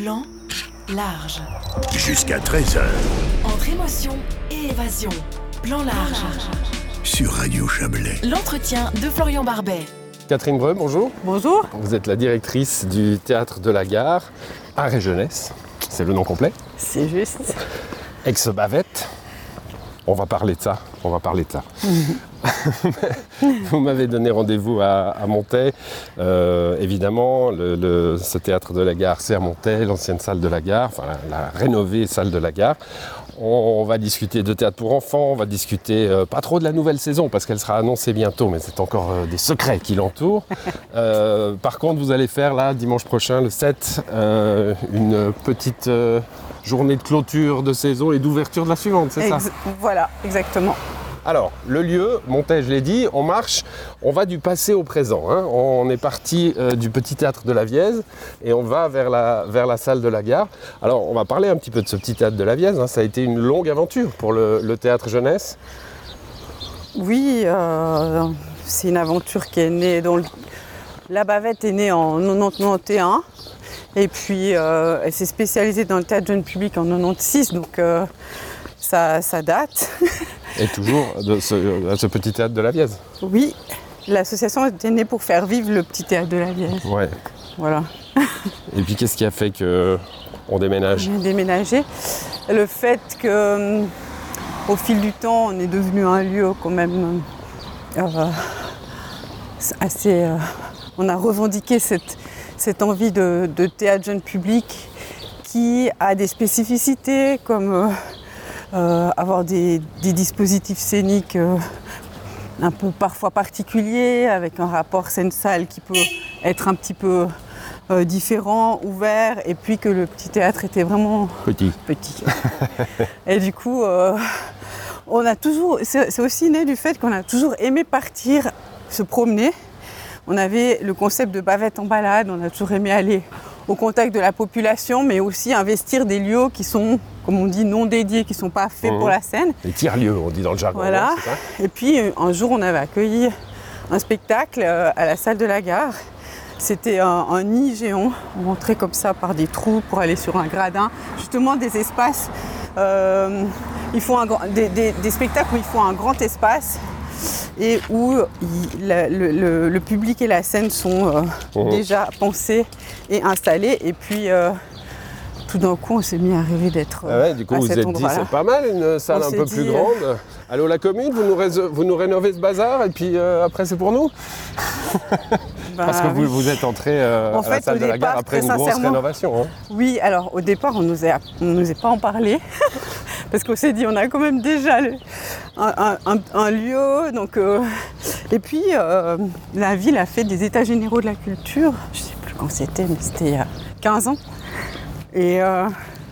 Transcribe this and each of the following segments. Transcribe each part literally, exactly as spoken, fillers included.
Plan large. Jusqu'à treize heures. Entre émotion et évasion. Plan large. Sur Radio Chablais. L'entretien de Florian Barbet. Catherine Breu, bonjour. Bonjour. Vous êtes la directrice du Théâtre de la Gare, Art et Jeunesse. C'est le nom complet. C'est juste. Ex-Bavette. On va parler de ça. On va parler de ça. Vous m'avez donné rendez-vous à, à Montet. Euh, évidemment, le, le, ce Théâtre de la Gare, c'est à Montet, l'ancienne salle de la Gare, enfin la, la rénovée salle de la Gare. On, on va discuter de théâtre pour enfants, on va discuter euh, pas trop de la nouvelle saison parce qu'elle sera annoncée bientôt, mais c'est encore euh, des secrets qui l'entourent. Euh, par contre, vous allez faire là, dimanche prochain, le sept, euh, une petite euh, journée de clôture de saison et d'ouverture de la suivante, c'est Ex- ça ? Voilà, exactement. Alors, le lieu, Montet, je l'ai dit, on marche, on va du passé au présent. Hein. On est parti euh, du petit théâtre de la Vièze et on va vers la, vers la salle de la Gare. Alors, on va parler un petit peu de ce petit théâtre de la Vièze. Hein. Ça a été une longue aventure pour le, le théâtre jeunesse. Oui, euh, c'est une aventure qui est née dans le... La Bavette est née en quatre-vingt-onze et puis euh, elle s'est spécialisée dans le théâtre jeune public en quatre-vingt-seize, donc euh, ça, ça date. Et toujours de ce, ce petit théâtre de la Vièze. Oui, l'association était née pour faire vivre le petit théâtre de la Vièze. Ouais. Voilà. Et puis qu'est-ce qui a fait qu'on déménage ? On a déménagé. Le fait que, au fil du temps, on est devenu un lieu quand même euh, assez. Euh, on a revendiqué cette, cette envie de, de théâtre jeune public qui a des spécificités comme. Euh, Euh, avoir des, des dispositifs scéniques euh, un peu parfois particuliers, avec un rapport scène-salle qui peut être un petit peu euh, différent, ouvert, et puis que le petit théâtre était vraiment Petit. petit. Et du coup, euh, on a toujours, c'est, c'est aussi né du fait qu'on a toujours aimé partir, se promener. On avait le concept de bavette en balade, on a toujours aimé aller au contact de la population, mais aussi investir des lieux qui sont, comme on dit, non dédiés, qui ne sont pas faits mmh. pour la scène. Les tiers-lieux, on dit dans le jargon. Voilà. C'est ça ? Et puis, un jour, on avait accueilli un spectacle à la salle de la Gare. C'était un, un nid géant. On rentrait comme ça par des trous pour aller sur un gradin. Justement, des espaces. Euh, il faut un, des, des, des spectacles où il faut un grand espace et où il, le, le, le public et la scène sont euh, mmh. déjà pensés et installés. Et puis, euh, tout d'un coup, on s'est mis à rêver d'être ah ouais, du coup, à vous cet êtes endroit-là. dit, c'est pas mal, une salle on un peu dit, plus grande. Allô, la commune, vous nous, ré- vous nous rénovez ce bazar et puis euh, après, c'est pour nous ? Bah, Parce que vous, vous êtes entré euh, en à fait, la salle de la départ, Gare après une très grosse sincèrement, rénovation. Hein. Oui, alors au départ, on n'osait, on n'osait pas en parler. Parce qu'on s'est dit, on a quand même déjà le, un, un, un lieu. Donc, euh, et puis, euh, la ville a fait des états généraux de la culture. Je ne sais plus quand c'était, mais c'était il y a quinze ans. Et euh,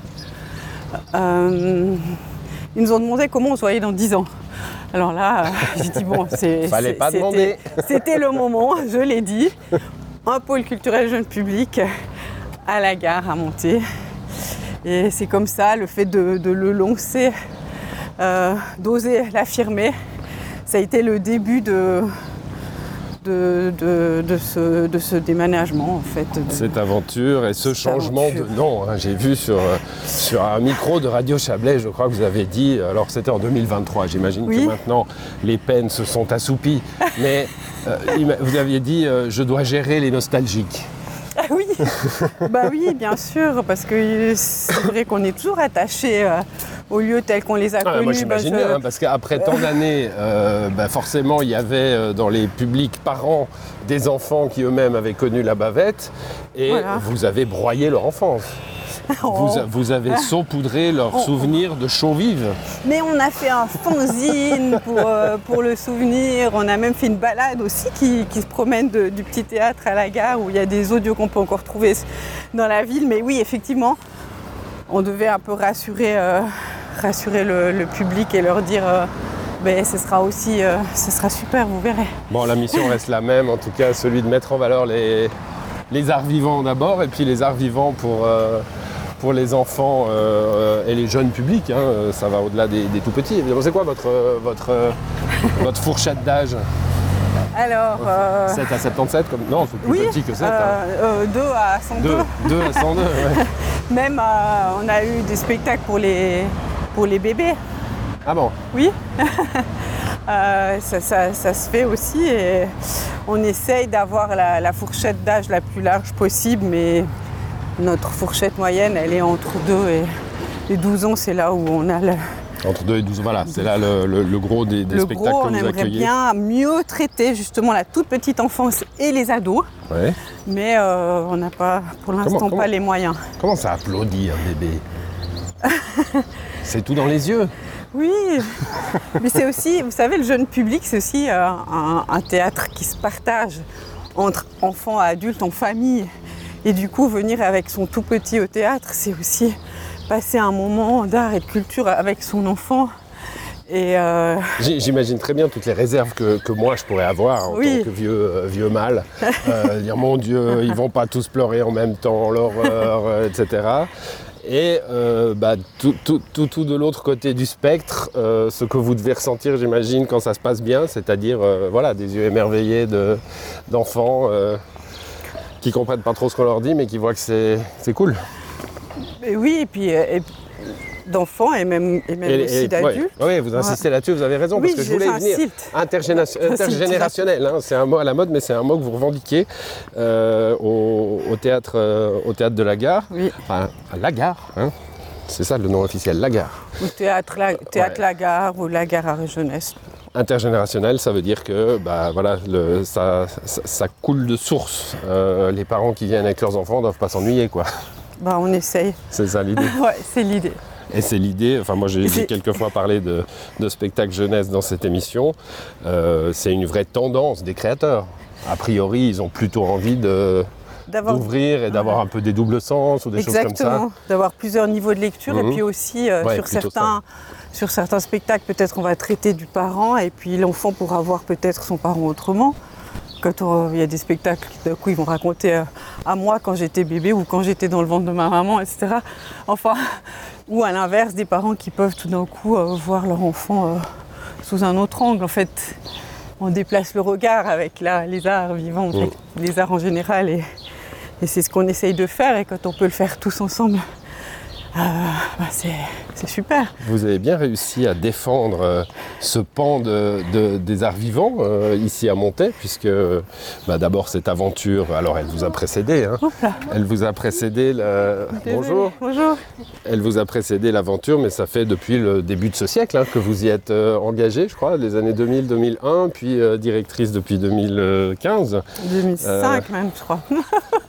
euh, ils nous ont demandé comment on se voyait dans dix ans. Alors là, j'ai dit, bon, c'est, Fallait c'est, pas c'était, demander. c'était le moment, je l'ai dit. Un pôle culturel jeune public à la Gare à Montet. Et c'est comme ça, le fait de, de le lancer, euh, d'oser l'affirmer, ça a été le début de, de, de, de, ce, de ce déménagement en fait. De, Cette aventure et ce changement aventure. de nom. Hein, j'ai vu sur, sur un micro de Radio Chablais, je crois que vous avez dit, alors c'était en deux mille vingt-trois, j'imagine oui. que maintenant les peines se sont assoupies, mais euh, vous aviez dit euh, je dois gérer les nostalgiques. Ah oui, bah oui, bien sûr, parce que c'est vrai qu'on est toujours attaché euh, aux lieux tels qu'on les a Ah, connus. moi j'imaginais, bah, je... hein, parce qu'après tant d'années, euh, bah, forcément il y avait euh, dans les publics parents des enfants qui eux-mêmes avaient connu la bavette, et Voilà. vous avez broyé leur enfance. Oh. Vous, a- vous avez saupoudré leurs Oh. souvenirs de show vive. Mais on a fait un fanzine pour, euh, pour le souvenir. On a même fait une balade aussi qui, qui se promène de- du petit théâtre à la Gare où il y a des audios qu'on peut encore trouver dans la ville. Mais oui, effectivement, on devait un peu rassurer, euh, rassurer le, le public et leur dire euh, ben, ce sera aussi euh, ce sera super, vous verrez. Bon, la mission reste la même, en tout cas celui de mettre en valeur les, les arts vivants d'abord, et puis les arts vivants pour, euh, pour les enfants euh, et les jeunes publics. Hein, ça va au-delà des, des tout petits. Évidemment, c'est quoi votre, votre, votre fourchette d'âge ? Alors... Euh... sept à soixante-dix-sept comme... Non, c'est plus oui, petit que sept. Euh, hein. euh, deux à cent deux. deux à cent deux, ouais. Même, euh, on a eu des spectacles pour les, pour les bébés. Ah bon? Oui. euh, ça, ça, ça se fait aussi et on essaye d'avoir la, la fourchette d'âge la plus large possible, mais notre fourchette moyenne, elle est entre deux et, et douze ans, c'est là où on a le... Entre deux et douze ans, voilà, c'est là le, le, le gros des, des le spectacles gros, que vous accueillez. On aimerait bien mieux traiter justement la toute petite enfance et les ados, ouais. mais euh, on n'a pas, pour l'instant, comment, comment, pas les moyens. Comment ça applaudit un bébé? C'est tout dans les yeux. Oui, mais c'est aussi, vous savez, le jeune public, c'est aussi euh, un, un théâtre qui se partage entre enfants et adultes, en famille. Et du coup, venir avec son tout petit au théâtre, c'est aussi passer un moment d'art et de culture avec son enfant. Et euh... J'imagine très bien toutes les réserves que, que moi je pourrais avoir en oui. tant que vieux, euh, vieux mâle. Euh, dire mon Dieu, ils vont pas tous pleurer en même temps, l'horreur, euh, et cetera. Et euh, bah, tout, tout, tout, tout de l'autre côté du spectre, euh, ce que vous devez ressentir, j'imagine, quand ça se passe bien, c'est-à-dire euh, voilà, des yeux émerveillés de, d'enfants euh, qui comprennent pas trop ce qu'on leur dit, mais qui voient que c'est, c'est cool. Et oui, et puis, et, d'enfants et même, et même et, aussi et, d'adultes. Oui, ouais, vous insistez ouais. là-dessus, vous avez raison, parce oui, que je voulais venir intergéné- intergénérationnel, hein, c'est un mot à la mode, mais c'est un mot que vous revendiquez euh, au, au, théâtre, euh, au théâtre de la Gare, oui. enfin à la Gare, hein, c'est ça le nom officiel, la Gare. Ou théâtre, la, théâtre ouais. la Gare ou la Gare à Jeunesse. Intergénérationnel, ça veut dire que bah, voilà, le, ça, ça, ça coule de source. Euh, les parents qui viennent avec leurs enfants ne doivent pas s'ennuyer, quoi. Bah, on essaye. C'est ça l'idée. Ouais, c'est l'idée. Et c'est l'idée, enfin moi j'ai, j'ai quelques fois parlé de, de spectacle jeunesse dans cette émission, euh, c'est une vraie tendance des créateurs. A priori, ils ont plutôt envie de, d'ouvrir et d'avoir ouais. un peu des doubles sens ou des Exactement. choses comme ça. Exactement, d'avoir plusieurs niveaux de lecture mmh. et puis aussi euh, ouais, sur, certains, sur certains spectacles, peut-être on va traiter du parent et puis l'enfant pourra voir peut-être son parent autrement. Quand il y a des spectacles d'un coup ils vont raconter euh, à moi quand j'étais bébé ou quand j'étais dans le ventre de ma maman, et cetera. Enfin, ou à l'inverse, des parents qui peuvent tout d'un coup euh, voir leur enfant euh, sous un autre angle. En fait, on déplace le regard avec la, les arts vivants, mmh. avec les arts en général, et, et c'est ce qu'on essaye de faire. Et quand on peut le faire tous ensemble, euh, bah c'est, c'est super. Vous avez bien réussi à défendre euh, ce pan de, de, des arts vivants euh, ici à Montet, puisque bah, d'abord cette aventure, alors elle vous a précédé, hein, elle vous a précédé, la... bonjour. Bonjour. Elle vous a précédé l'aventure, mais ça fait depuis le début de ce siècle hein, que vous y êtes euh, engagée, je crois, les années deux mille deux mille un, puis euh, directrice depuis deux mille quinze. deux mille cinq euh... même, je crois. Directrice ?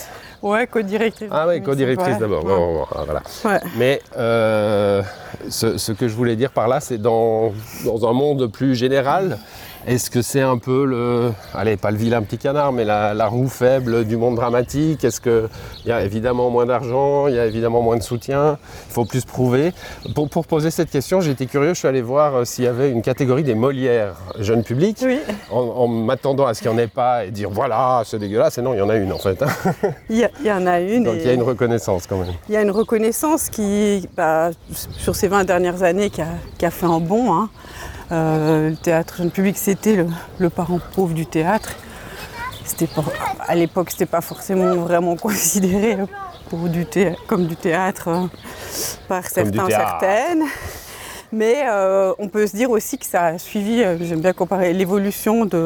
Ouais, co-directrice. Ah oui, co-directrice ouais. d'abord. Ouais. Bon, bon, voilà. Ouais. Mais euh, ce, ce que je voulais dire par là, c'est dans, dans un monde plus général, est-ce que c'est un peu le... Allez, pas le vilain petit canard, mais la, la roue faible du monde dramatique? Est-ce qu'il y a évidemment moins d'argent, il y a évidemment moins de soutien, il faut plus prouver? Pour, pour poser cette question, j'étais curieux, je suis allé voir euh, s'il y avait une catégorie des Molières jeune public, oui. en, en m'attendant à ce qu'il n'y en ait pas et dire voilà, c'est dégueulasse, et non, il y en a une en fait. Il y, il y en a une. Donc il y a une reconnaissance quand même. Il y a une reconnaissance qui, bah, sur ces vingt dernières années, qui a, qui a fait un bond. Hein. Euh, le théâtre jeune public, c'était le, le parent pauvre du théâtre. C'était pas, à l'époque, c'était pas forcément vraiment considéré pour du thé, comme du théâtre euh, par certains, certaines. Mais euh, on peut se dire aussi que ça a suivi, euh, j'aime bien comparer, l'évolution de,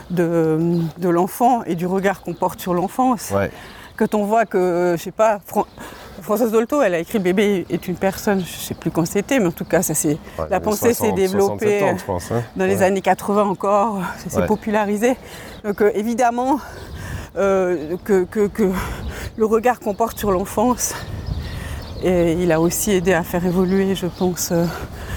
de, de l'enfant et du regard qu'on porte sur l'enfance. Ouais. Quand on voit que, je sais pas, Fran- Françoise Dolto, elle a écrit « Bébé est une personne », je ne sais plus quand c'était, mais en tout cas, ça c'est, ouais, la pensée soixante, s'est développée ans, je pense, hein. dans ouais. les années quatre-vingts encore, ça s'est ouais. popularisé. Donc euh, évidemment, euh, que, que, que le regard qu'on porte sur l'enfance, et il a aussi aidé à faire évoluer, je pense, euh,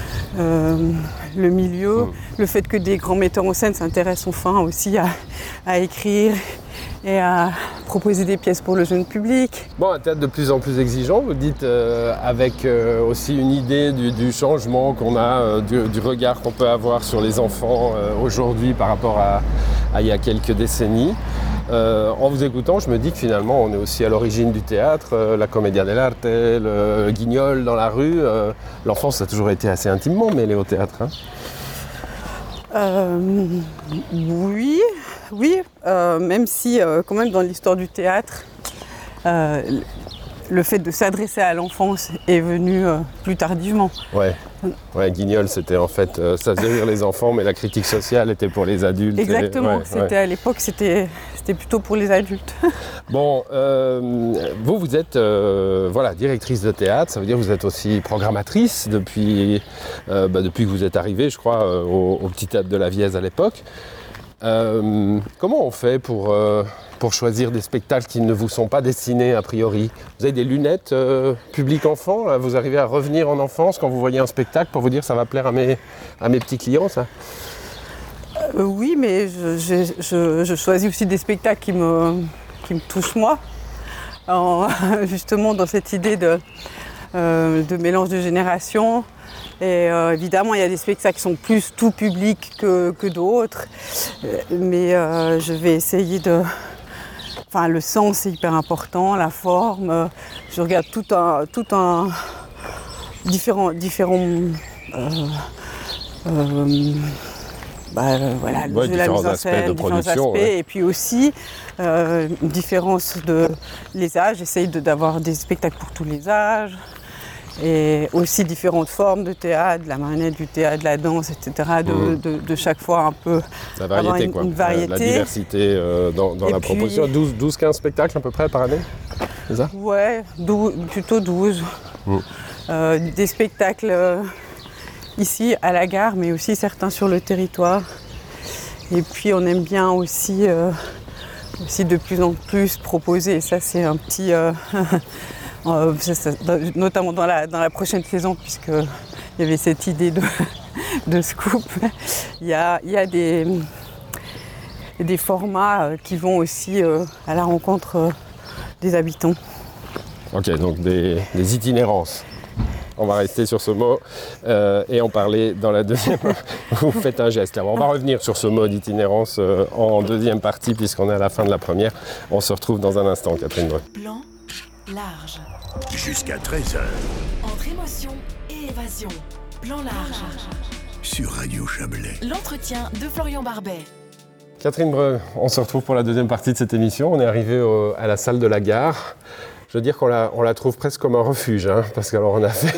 euh, le milieu. Mmh. Le fait que des grands metteurs en scène s'intéressent enfin aussi à, à écrire et à proposer des pièces pour le jeune public. Bon, un théâtre de plus en plus exigeant, vous dites, euh, avec euh, aussi une idée du, du changement qu'on a, euh, du, du regard qu'on peut avoir sur les enfants euh, aujourd'hui par rapport à, à il y a quelques décennies. Euh, en vous écoutant, je me dis que finalement, on est aussi à l'origine du théâtre, euh, la commedia dell'arte, le, le guignol dans la rue. Euh, l'enfance, ça a toujours été assez intimement mêlé au théâtre. Hein. Euh, oui, oui, euh, même si euh, quand même dans l'histoire du théâtre, euh, le fait de s'adresser à l'enfance est venu euh, plus tardivement. Ouais. Ouais, Guignol, c'était en fait, euh, ça faisait rire les enfants, mais la critique sociale était pour les adultes. Exactement, et, ouais, c'était ouais. à l'époque, c'était, c'était plutôt pour les adultes. Bon, euh, vous, vous êtes euh, voilà, directrice de théâtre, ça veut dire que vous êtes aussi programmatrice depuis, euh, bah, depuis que vous êtes arrivée, je crois, euh, au, au Petit Théâtre de la Vièze à l'époque. Euh, comment on fait pour, euh, pour choisir des spectacles qui ne vous sont pas destinés a priori? Vous avez des lunettes euh, public-enfant, là, vous arrivez à revenir en enfance quand vous voyez un spectacle pour vous dire ça va plaire à mes, à mes petits clients, ça? Euh, oui, mais je, je, je, je choisis aussi des spectacles qui me, qui me touchent moi, en, justement dans cette idée de, euh, de mélange de générations. Et euh, évidemment, il y a des spectacles qui sont plus tout public que, que d'autres, mais euh, je vais essayer de... Enfin, le sens c'est hyper important, la forme. Je regarde tout un... Tout un différents... différents euh, euh, bah, voilà, ouais, la mise en scène, de différents aspects, ouais. Et puis aussi euh, une différence de les âges. J'essaye de, d'avoir des spectacles pour tous les âges. Et aussi différentes formes de théâtre, de la marionnette, du théâtre, de la danse, et cetera. De, mmh. de, de chaque fois un peu la variété, une, quoi. Une variété. La, la diversité euh, dans, dans la puis, proposition. douze quinze spectacles à peu près par année, c'est ça? Ouais, douze, plutôt douze. Mmh. Euh, des spectacles euh, ici à la gare, mais aussi certains sur le territoire. Et puis on aime bien aussi, euh, aussi de plus en plus proposer, et ça c'est un petit... Euh, Euh, ça, ça, notamment dans la, dans la prochaine saison, puisqu'il y avait cette idée de, de scoop. Il y a, il y a des, des formats qui vont aussi euh, à la rencontre euh, des habitants. Ok, donc des, des itinérances. On va rester sur ce mot euh, et en parler dans la deuxième. Vous faites un geste. Alors, on va revenir sur ce mot d'itinérance euh, en deuxième partie, puisqu'on est à la fin de la première. On se retrouve dans un instant, Catherine Breu. Plan large. Jusqu'à treize heures. Entre émotion et évasion. Plan large. Sur Radio Chablais. L'entretien de Florian Barbet. Catherine Breu, on se retrouve pour la deuxième partie de cette émission. On est arrivé au, à la salle de la gare. Je veux dire qu'on la, on la trouve presque comme un refuge, hein, parce qu'alors on a fait...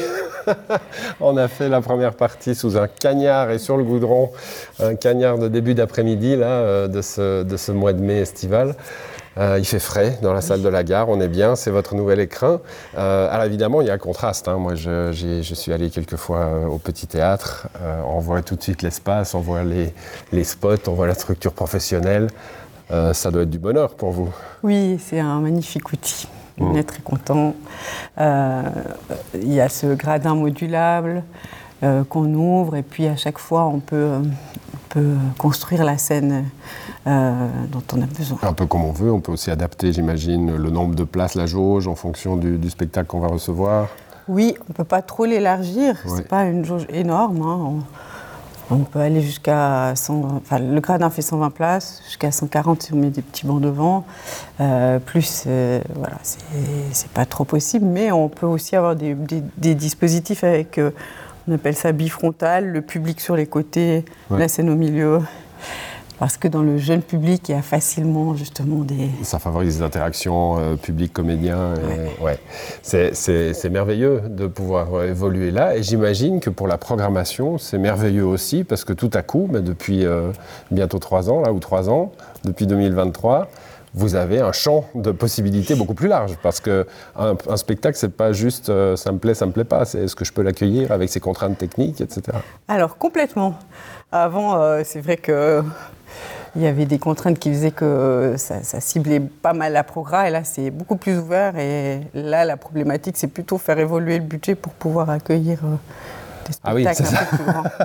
on a fait la première partie sous un cagnard et sur le goudron, un cagnard de début d'après-midi là, de, ce, de ce mois de mai estival. Euh, il fait frais dans la salle de la gare, on est bien, c'est votre nouvel écrin. Euh, alors évidemment, il y a un contraste. Hein. Moi, je, j'ai, je suis allé quelques fois euh, au Petit Théâtre. Euh, on voit tout de suite l'espace, on voit les, les spots, on voit la structure professionnelle. Euh, ça doit être du bonheur pour vous. Oui, c'est un magnifique outil. On mmh. est très content. Euh, il y a ce gradin modulable euh, qu'on ouvre et puis à chaque fois, on peut, on peut construire la scène Euh, dont on a besoin. Un peu comme on veut, on peut aussi adapter, j'imagine, le nombre de places, la jauge, en fonction du, du spectacle qu'on va recevoir. Oui, on ne peut pas trop l'élargir, ouais. C'est pas une jauge énorme. Hein. On, on peut aller jusqu'à cent vingt, enfin le gradin fait cent vingt places, jusqu'à cent quarante si on met des petits bancs devant. Euh, plus, euh, voilà, c'est, c'est pas trop possible, mais on peut aussi avoir des, des, des dispositifs avec, euh, on appelle ça bifrontal, le public sur les côtés, ouais. La scène au milieu. Parce que dans le jeune public, il y a facilement justement des... Ça favorise les interactions euh, public-comédien. Ouais. Ouais. C'est, c'est, c'est merveilleux de pouvoir euh, évoluer là. Et j'imagine que pour la programmation, c'est merveilleux aussi, parce que tout à coup, bah, depuis euh, bientôt trois ans, là, ou trois ans, depuis deux mille vingt-trois, vous avez un champ de possibilités beaucoup plus large. Parce qu'un un spectacle, c'est pas juste euh, ça me plaît, ça me plaît pas. C'est est-ce que je peux l'accueillir avec ses contraintes techniques, et cetera. Alors, complètement. Avant, euh, c'est vrai que... Il y avait des contraintes qui faisaient que ça, ça ciblait pas mal la progra, et là c'est beaucoup plus ouvert, et là la problématique c'est plutôt faire évoluer le budget pour pouvoir accueillir euh, des spectacles ah oui, c'est un ça. Peu plus grands.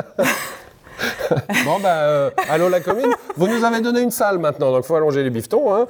Bon ben, euh, allô la commune, vous nous avez donné une salle maintenant, donc il faut allonger les bifetons. Hein.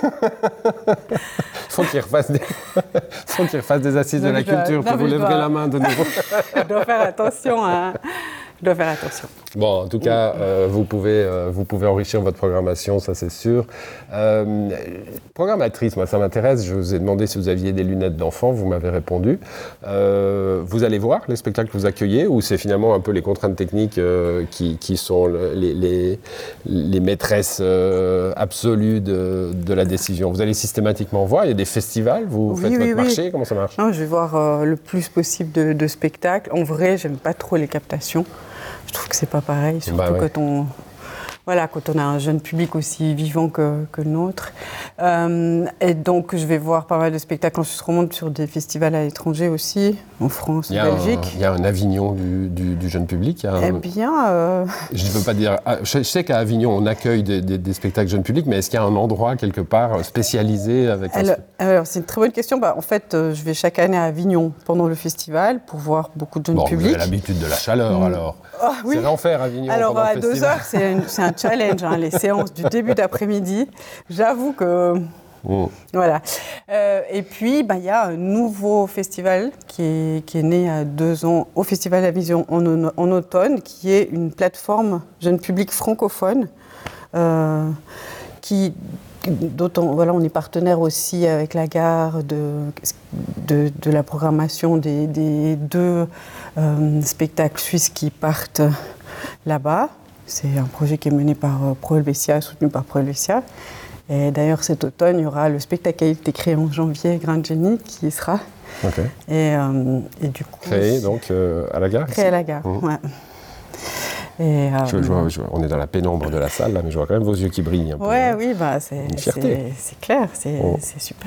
faut qu'il refasse des, faut qu'il refasse des assises donc de la dois, culture, non, que vous lèverez dois... la main de nouveau. Je dois faire attention à... je dois faire attention. Bon, en tout cas, euh, vous, pouvez, euh, vous pouvez enrichir votre programmation, ça c'est sûr. Euh, programmatrice, moi ça m'intéresse, je vous ai demandé si vous aviez des lunettes d'enfant, vous m'avez répondu. Euh, vous allez voir les spectacles que vous accueillez ou c'est finalement un peu les contraintes techniques euh, qui, qui sont le, les, les, les maîtresses euh, absolues de, de la décision? Vous allez systématiquement voir, il y a des festivals, vous oui, faites oui, votre oui. marché, comment ça marche? Non, je vais voir euh, le plus possible de, de spectacles. En vrai, j'aime pas trop les captations. Je trouve que c'est pas pareil, surtout bah ouais. quand on, voilà, quand on a un jeune public aussi vivant que, que le nôtre. Euh, et donc, je vais voir pas mal de spectacles en Suisse romande sur des festivals à l'étranger aussi, en France, en Belgique. Il y a un Avignon du, du, du jeune public. Un... Eh bien... Euh... Je ne veux pas dire... Je, je sais qu'à Avignon, on accueille des, des, des spectacles jeune public, mais est-ce qu'il y a un endroit quelque part spécialisé avec... Alors, un... alors c'est une très bonne question. Bah, en fait, euh, je vais chaque année à Avignon pendant le festival pour voir beaucoup de jeunes bon, publics. Vous avez l'habitude de la chaleur, mmh. alors. Oh, oui. C'est l'enfer, Avignon. Alors, pendant à le deux festival. heures, c'est, une, c'est un challenge, hein, les séances du début d'après-midi. J'avoue que... Mmh. Voilà. Euh, et puis, bah, y a un nouveau festival qui est, qui est né il y a deux ans au Festival La Vision en, en automne, qui est une plateforme jeune public francophone euh, qui... D'autant, voilà, on est partenaire aussi avec la gare de, de, de la programmation des, des deux euh, spectacles suisses qui partent là-bas. C'est un projet qui est mené par euh, Pro Helvetia, soutenu par Pro Helvetia. Et d'ailleurs, cet automne, il y aura le spectacle qui a été créé en janvier, Grand Génie, qui y sera. Okay. Et, euh, et du coup, créé donc euh, à la gare. Créé à la gare, mmh. ouais. Et, euh, je, je vois, je vois, on est dans la pénombre de la salle, là, mais je vois quand même vos yeux qui brillent un peu. Ouais, oui, bah, c'est, une fierté. c'est, c'est clair, c'est, oh. c'est super.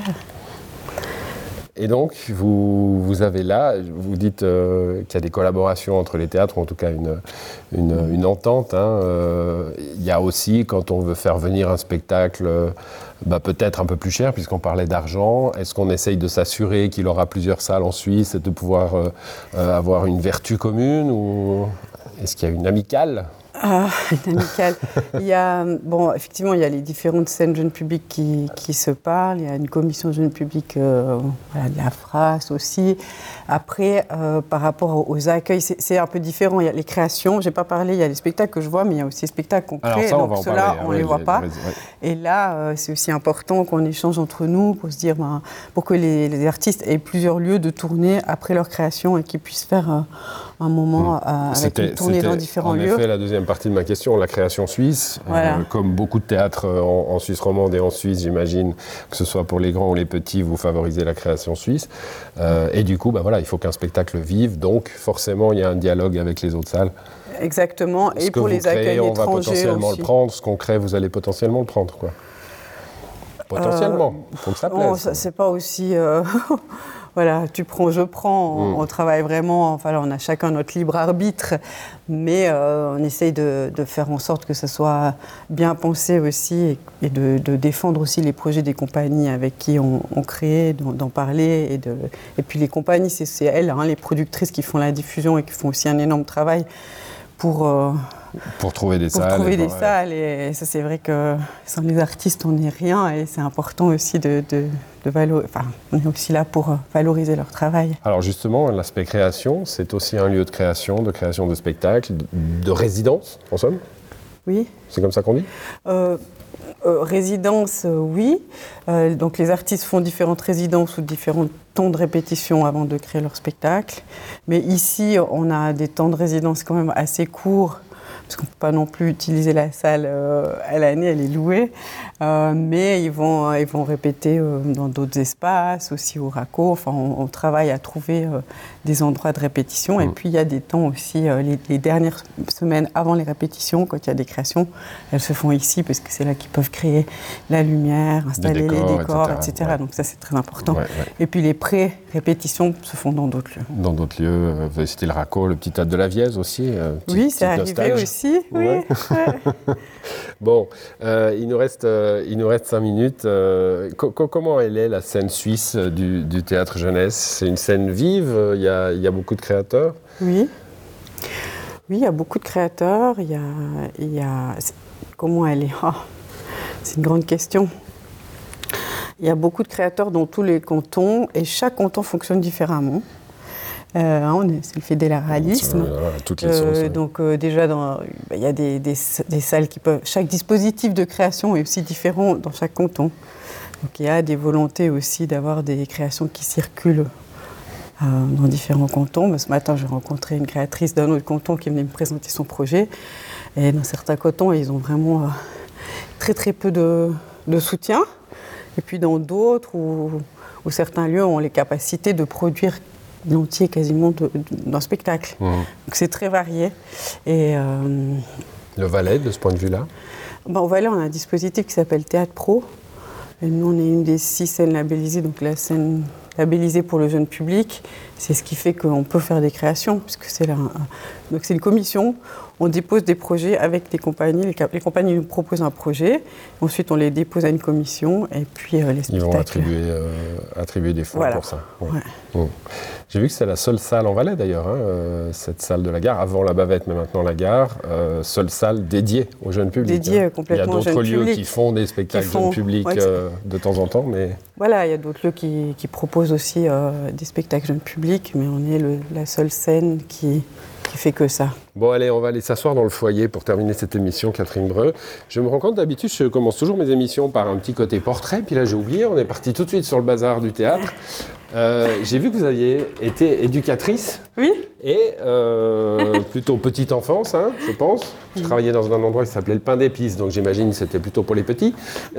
Et donc, vous, vous avez là, vous dites euh, qu'il y a des collaborations entre les théâtres, ou en tout cas une, une, une entente. Hein, euh, il y a aussi, quand on veut faire venir un spectacle, euh, bah, peut-être un peu plus cher, puisqu'on parlait d'argent, est-ce qu'on essaye de s'assurer qu'il aura plusieurs salles en Suisse et de pouvoir euh, euh, avoir une vertu commune, ou est-ce qu'il y a une amicale ? Ah, une amicale. Il y a, bon, effectivement, il y a les différentes scènes jeunes publics qui, qui se parlent. Il y a une commission jeune public euh, voilà, de la F R A S aussi. Après, euh, par rapport aux accueils, c'est, c'est un peu différent. Il y a les créations, je n'ai pas parlé, il y a les spectacles que je vois, mais il y a aussi les spectacles qu'on crée. Ça, donc on ceux-là, on ne oui, les voit les, pas. les, ouais. Et là, euh, c'est aussi important qu'on échange entre nous pour se dire, ben, pour que les, les artistes aient plusieurs lieux de tournée après leur création et qu'ils puissent faire euh, un moment euh, avec c'était, une tournée dans différents en lieux. En effet, la deuxième partie de ma question, la création suisse, voilà. euh, comme beaucoup de théâtres en, en Suisse romande et en Suisse, j'imagine, que ce soit pour les grands ou les petits, vous favorisez la création suisse. Euh, et du coup, bah, voilà, il faut qu'un spectacle vive, donc forcément, il y a un dialogue avec les autres salles. Exactement, et pour les créez, accueils on étrangers va potentiellement aussi. Le prendre, ce qu'on crée, vous allez potentiellement le prendre, quoi. Potentiellement, il euh, faut que ça plaise. Non, ça, c'est pas aussi... Euh, voilà, tu prends, je prends, on, mmh. on travaille vraiment, enfin, on a chacun notre libre arbitre, mais euh, on essaye de, de faire en sorte que ça soit bien pensé aussi et, et de, de défendre aussi les projets des compagnies avec qui on, on crée, d'en, d'en parler. Et, de, et puis les compagnies, c'est, c'est elles, hein, les productrices qui font la diffusion et qui font aussi un énorme travail pour... Euh, Pour trouver des pour salles. Trouver et des pour, salles. Et ça, c'est vrai que sans les artistes, on n'est rien. Et c'est important aussi de, de, de valoriser. Enfin, on est aussi là pour valoriser leur travail. Alors justement, l'aspect création, c'est aussi un lieu de création, de création de spectacles, de, de résidence, en somme. Oui. C'est comme ça qu'on dit euh, euh, Résidence, euh, oui. Euh, donc les artistes font différentes résidences ou différents temps de répétition avant de créer leur spectacle. Mais ici, on a des temps de résidence quand même assez courts. Parce qu'on ne peut pas non plus utiliser la salle euh, à l'année, elle est louée. Euh, mais ils vont, ils vont répéter euh, dans d'autres espaces, aussi au RACO. Enfin, on, on travaille à trouver euh, des endroits de répétition. Mmh. Et puis, il y a des temps aussi, euh, les, les dernières semaines avant les répétitions, quand il y a des créations, elles se font ici, parce que c'est là qu'ils peuvent créer la lumière, installer décors, les décors, et cetera. Et cetera. Ouais. Donc ça, c'est très important. Ouais, ouais. Et puis, les pré-répétitions se font dans d'autres lieux. Dans d'autres lieux. Vous avez cité le RACO, le petit théâtre de la Vièze aussi. Euh, oui, c'est arrivé nostalgie. Aussi. Si, oui. Ouais. Ouais. Bon, euh, il, nous reste, euh, il nous reste cinq minutes. Euh, co- comment elle est, la scène suisse du, du théâtre jeunesse ? C'est une scène vive, il y a, il y a beaucoup de créateurs ? Oui. Oui, il y a beaucoup de créateurs. Il y a, il y a... Comment elle est ? Oh, c'est une grande question. Il y a beaucoup de créateurs dans tous les cantons et chaque canton fonctionne différemment. Euh, on est, c'est le fédéralisme. Voilà, toutes les Euh, sauces, ouais. donc euh, déjà, dans- il y a des, des- des salles qui peuvent... Chaque dispositif de création est aussi différent dans chaque canton. Donc il y a des volontés aussi d'avoir des créations qui circulent euh, dans différents cantons. Mais ce matin, j'ai rencontré une créatrice d'un autre canton qui venait me présenter son projet. Et dans certains cantons, ils ont vraiment euh, très très peu de, de soutien. Et puis dans d'autres, où, où certains lieux ont les capacités de produire l'entier quasiment de- de- d'un spectacle. Mmh. Donc c'est très varié. Et euh, Le Valais, de ce point de vue-là. ben, au Valais, on a un dispositif qui s'appelle Théâtre Pro. Et nous, on est une des six scènes labellisées, donc la scène labellisée pour le jeune public. C'est ce qui fait qu'on peut faire des créations, puisque c'est là, un- donc c'est une commission. On dépose des projets avec des compagnies. Les, ca- les compagnies nous proposent un projet. Ensuite, on les dépose à une commission. Et puis, euh, les Ils vont spectacles. attribuer, euh, attribuer des fonds Voilà. pour ça. Ouais. Ouais. Mmh. J'ai vu que c'est la seule salle en Valais d'ailleurs, hein, euh, cette salle de la gare, avant la bavette, mais maintenant la gare, euh, seule salle dédiée au jeune public. Dédiée, hein. complètement au Il y a d'autres jeune lieux public. qui font des spectacles Qui font- jeune public ouais, euh, de temps en temps, mais Voilà, il y a d'autres lieux qui, qui proposent aussi euh, des spectacles jeunes publics, mais on est le- la seule scène qui, qui fait que ça. bon, allez, on va aller s'asseoir dans le foyer pour terminer cette émission, Catherine Breu. Je me rends compte, d'habitude, je commence toujours mes émissions par un petit côté portrait, puis là j'ai oublié, on est parti tout de suite sur le bazar du théâtre. Euh, j'ai vu que vous aviez été éducatrice. Oui. Et euh, plutôt petite enfance, hein, je pense. Je travaillais dans un endroit qui s'appelait le Pain d'épices, donc j'imagine que c'était plutôt pour les petits.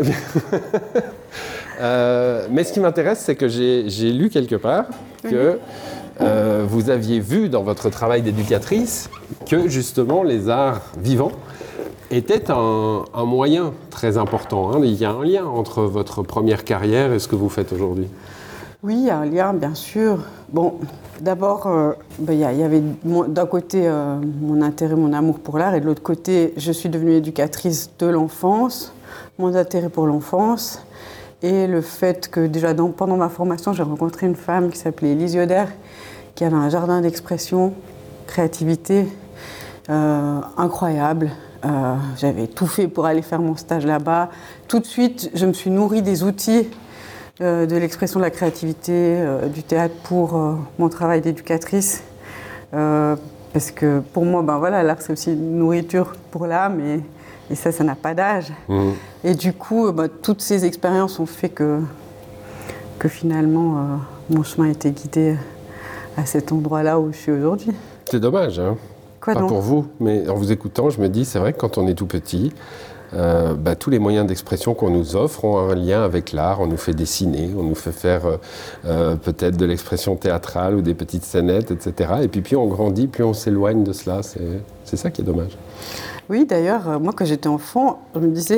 Euh, mais ce qui m'intéresse, c'est que j'ai j'ai lu quelque part que euh, vous aviez vu dans votre travail d'éducatrice que justement les arts vivants étaient un, un moyen très important, hein. Il y a un lien entre votre première carrière et ce que vous faites aujourd'hui. Oui, il y a un lien, bien sûr. Bon, d'abord, euh, ben, il y, a- il y avait mon- d'un côté euh, mon intérêt, mon amour pour l'art, et de l'autre côté, je suis devenue éducatrice de l'enfance, mon intérêt pour l'enfance, et le fait que déjà dans- pendant ma formation, j'ai rencontré une femme qui s'appelait Élise Yoder, qui avait un jardin d'expression, créativité euh, incroyable. Euh, j'avais tout fait pour aller faire mon stage là-bas. Tout de suite, je me suis nourrie des outils euh, de l'expression de la créativité, euh, du théâtre pour euh, mon travail d'éducatrice. Euh, parce que pour moi, ben voilà, l'art c'est aussi une nourriture pour l'âme et, et ça, ça n'a pas d'âge. Mmh. Et du coup, ben, toutes ces expériences ont fait que, que finalement, euh, mon chemin a été guidé à cet endroit-là où je suis aujourd'hui. C'est dommage, hein. Quoi Pas donc pour vous, mais en vous écoutant, je me dis, c'est vrai que quand on est tout petit, euh, bah, tous les moyens d'expression qu'on nous offre ont un lien avec l'art. On nous fait dessiner, on nous fait faire euh, euh, peut-être de l'expression théâtrale ou des petites scénettes, et cetera. Et puis plus on grandit, plus on s'éloigne de cela. C'est, c'est ça qui est dommage. Oui, d'ailleurs, euh, moi, quand j'étais enfant, je me disais,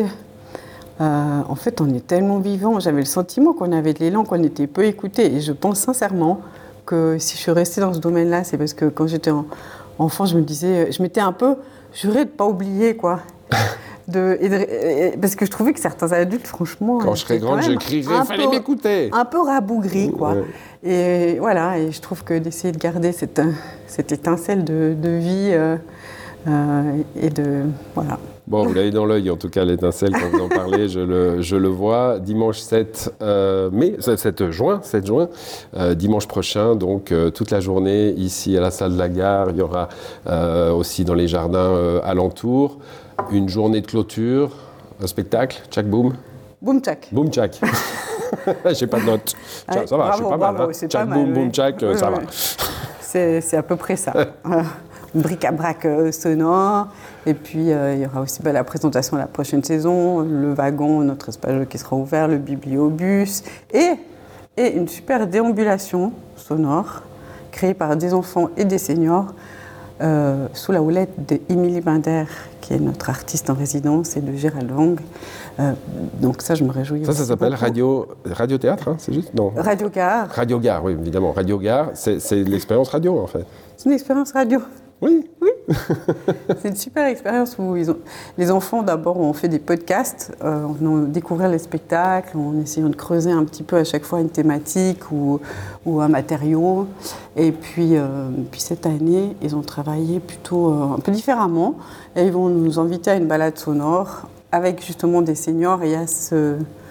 euh, en fait, on est tellement vivant. J'avais le sentiment qu'on avait de l'élan, qu'on était peu écouté. Et je pense sincèrement que si je suis restée dans ce domaine-là, c'est parce que quand j'étais en- enfant, je me disais, je m'étais un peu jurée de ne pas oublier, quoi. De, et de- et- parce que je trouvais que certains adultes, franchement... Quand je serai étaient quand grande, je même crierai, un il fallait peu- m'écouter. Un peu rabougris, quoi. Ouais. Et voilà, et je trouve que d'essayer de garder cette, cette étincelle de, de vie euh, euh, et de... Voilà. Bon, vous l'avez dans l'œil, en tout cas, l'étincelle, quand vous en parlez, je le, je le vois. Dimanche sept euh, mai, sept juin, sept juin, euh, dimanche prochain, donc euh, toute la journée, ici à la salle de la gare. Il y aura euh, aussi dans les jardins euh, alentours une journée de clôture, un spectacle, tchak boum, Boum tchak. boum tchak. J'ai pas de notes. Tiens, Ouais, ça va, bravo, je suis pas bravo, mal. Hein. c'est Tchak pas mal, boum, boum oui. tchak, euh, Oui, ça oui. va. C'est, c'est à peu près ça. Euh, bric-à-brac euh, sonore. Et puis, euh, il y aura aussi bah, la présentation de la prochaine saison, le wagon, notre espace qui sera ouvert, le bibliobus. Et, et une super déambulation sonore créée par des enfants et des seniors euh, sous la houlette d'Émilie Binder, qui est notre artiste en résidence, et de Gérald Wang. Euh, donc ça, je me réjouis Ça, ça aussi s'appelle beaucoup. radio, radio théâtre, hein, c'est juste Non. Radio Gare. Radio Gare, oui, évidemment. Radio Gare, c'est, c'est l'expérience radio, en fait. C'est une expérience radio. Oui. C'est une super expérience où ils ont... les enfants, d'abord, ont fait des podcasts, euh, en découvert les spectacles, en essayant de creuser un petit peu à chaque fois une thématique ou, ou un matériau. Et puis, euh, puis cette année, ils ont travaillé plutôt euh, un peu différemment. Et ils vont nous inviter à une balade sonore avec justement des seniors. Et il y a ce,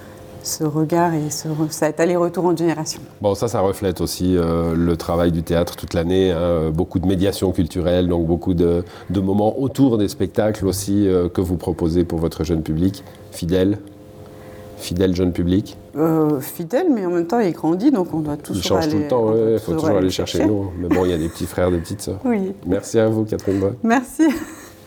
ce regard et ce, cet aller-retour en génération. Bon, ça, ça reflète aussi euh, le travail du théâtre toute l'année, hein, beaucoup de médiation culturelle, donc beaucoup de, de moments autour des spectacles aussi euh, que vous proposez pour votre jeune public, fidèle, fidèle jeune public. Euh, fidèle, mais en même temps, il grandit, donc on doit toujours Il change aller, tout le temps, il faut toujours aller chercher, chercher. nous. Mais bon, il y a des petits frères, des petites sœurs. Oui. Merci à vous, Catherine Breu. Merci.